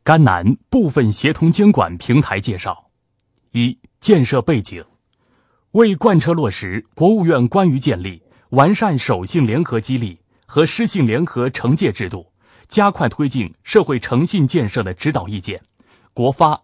甘南部分协同监管平台介绍。一、建设背景。为贯彻落实国务院关于建立完善守信联合激励和失信联合惩戒制度，加快推进社会诚信建设的指导意见，国发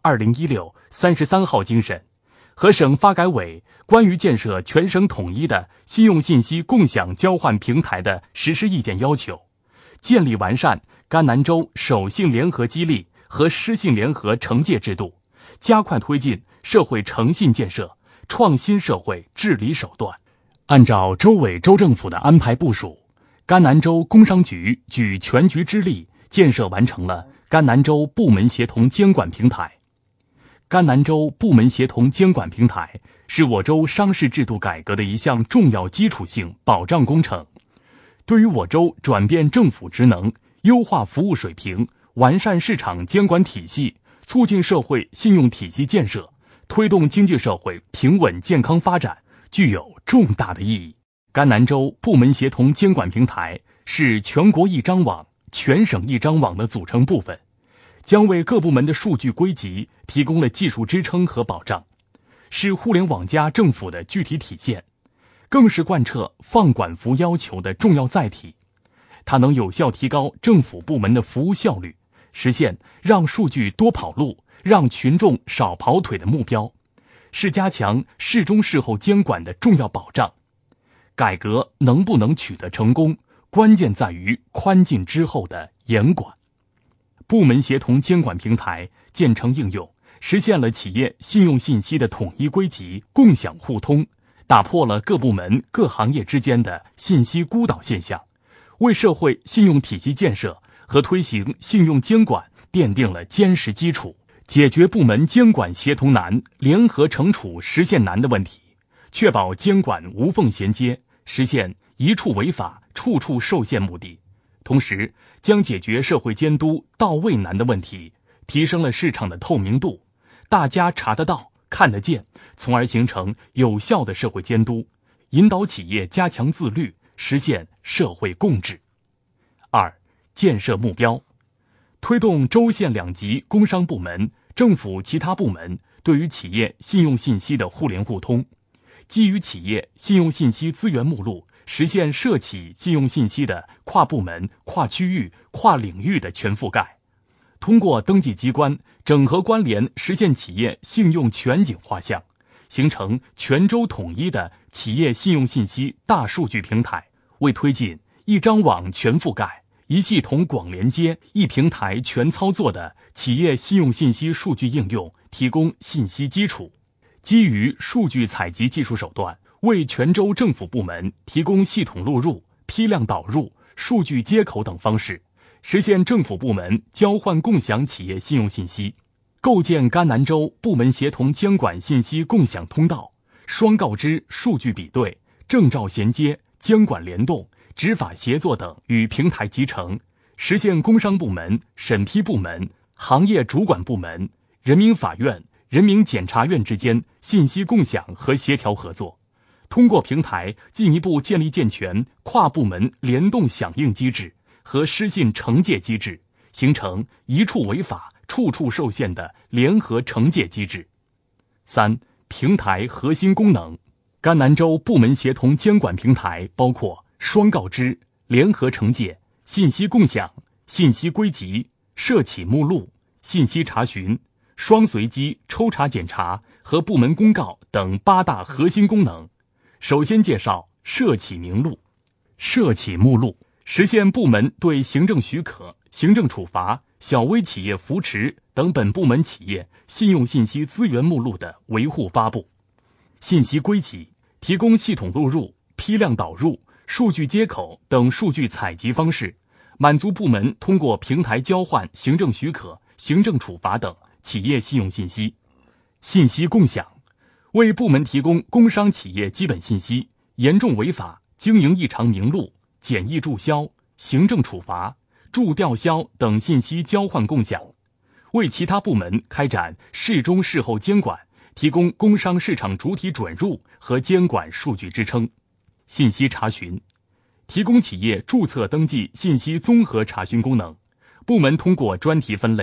2016-33号精神和省发改委关于建设全省统一的信用信息共享交换平台的实施意见要求，建立完善甘南州守信联合激励和失信联合惩戒制度，加快推进社会诚信建设，创新社会治理手段。按照州委州政府的安排部署，甘南州工商局举全局之力建设完成了甘南州部门协同监管平台。甘南州部门协同监管平台是我州商事制度改革的一项重要基础性保障工程，对于我州转变政府职能、优化服务水平、完善市场监管体系、促进社会信用体系建设、推动经济社会平稳健康发展具有重大的意义。甘南州部门协同监管平台是全国一张网、全省一张网的组成部分，将为各部门的数据归集提供了技术支撑和保障，是互联网加政府的具体体现，更是贯彻放管服要求的重要载体。它能有效提高政府部门的服务效率，实现让数据多跑路、让群众少跑腿的目标，是加强事中事后监管的重要保障。改革能不能取得成功，关键在于宽进之后的严管。部门协同监管平台建成应用，实现了企业信用信息的统一归集、共享互通，打破了各部门各行业之间的信息孤岛现象，为社会信用体系建设和推行信用监管奠定了坚实基础，解决部门监管协同难、联合惩处实现难的问题，确保监管无缝衔接，实现一处违法、处处受限目的。同时，将解决社会监督到位难的问题，提升了市场的透明度，大家查得到、看得见，从而形成有效的社会监督，引导企业加强自律，实现社会共治。二、建设目标。推动州县两级工商部门、政府其他部门对于企业信用信息的互联互通，基于企业信用信息资源目录，实现社企信用信息的跨部门、跨区域、跨领域的全覆盖。通过登记机关整合关联，实现企业信用全景画像，形成全州统一的企业信用信息大数据平台，为推进一张网全覆盖、一系统广连接、一平台全操作的企业信用信息数据应用提供信息基础。基于数据采集技术手段，为全州政府部门提供系统录入、批量导入、数据接口等方式，实现政府部门交换共享企业信用信息，构建甘南州部门协同监管信息共享通道，双告知、数据比对、证照衔接、监管联动、执法协作等与平台集成，实现工商部门、审批部门、行业主管部门、人民法院、人民检察院之间信息共享和协调合作。通过平台进一步建立健全跨部门联动响应机制和失信惩戒机制，形成一处违法、处处受限的联合惩戒机制。三、平台核心功能。甘南州部门协同监管平台包括双告知、联合惩戒、信息共享、信息归集、社企目录、信息查询、双随机抽查检查和部门公告等8大核心功能。首先介绍社企名录。社企目录实现部门对行政许可、行政处罚、小微企业扶持等本部门企业信用信息资源目录的维护发布。信息归集提供系统录入、批量导入、数据接口等数据采集方式，满足部门通过平台交换行政许可、行政处罚等企业信用信息。信息共享为部门提供工商企业基本信息、严重违法、经营异常名录、简易注销、行政处罚、注吊销等信息交换共享，为其他部门开展事中事后监管提供工商市场主体准入和监管数据支撑。信息查询提供企业注册登记信息综合查询功能，部门通过专题分类、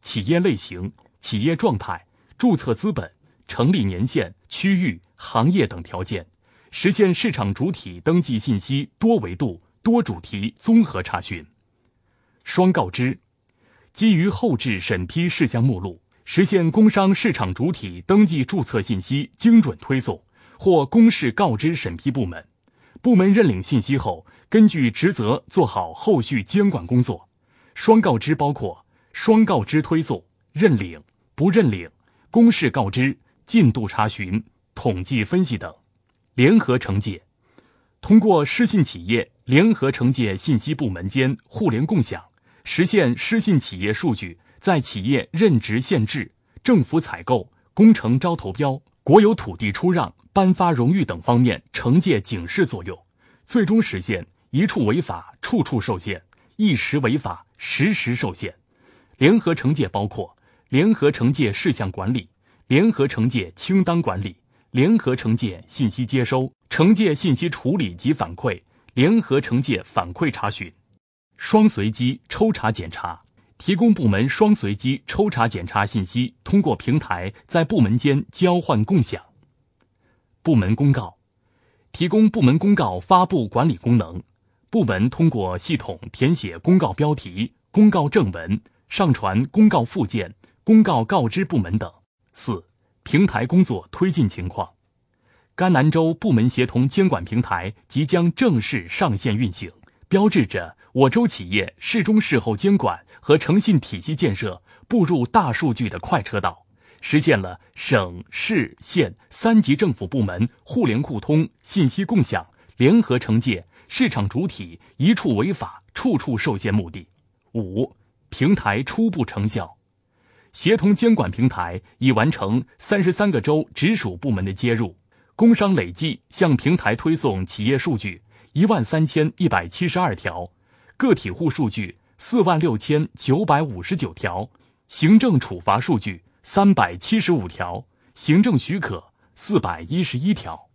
企业类型、企业状态、注册资本、成立年限、区域、行业等条件，实现市场主体登记信息多维度、多主题综合查询。双告知，基于后置审批事项目录，实现工商市场主体登记注册信息精准推送，或公示告知审批部门。部门认领信息后，根据职责做好后续监管工作。双告知包括双告知推送、认领、不认领、公示告知、进度查询、统计分析等。联合惩戒，通过失信企业联合惩戒信息部门间互联共享，实现失信企业数据在企业任职限制、政府采购、工程招投标、国有土地出让、颁发荣誉等方面惩戒警示作用，最终实现一处违法处处受限，一时违法时时受限。联合惩戒包括联合惩戒事项管理、联合惩戒清单管理、联合惩戒信息接收、惩戒信息处理及反馈、联合惩戒反馈查询。双随机抽查检查，提供部门双随机抽查检查信息通过平台在部门间交换共享。部门公告，提供部门公告发布管理功能，部门通过系统填写公告标题、公告正文，上传公告附件、公告告知部门等。4. 平台工作推进情况。甘南州部门协同监管平台即将正式上线运行，标志着我州企业事中事后监管和诚信体系建设步入大数据的快车道，实现了省市县3级政府部门互联互通、信息共享、联合惩戒、市场主体一处违法处处受限目的。5. 平台初步成效，协同监管平台已完成33个州直属部门的接入，工商累计向平台推送企业数据13172条，个体户数据46959条，行政处罚数据375条，行政许可411条。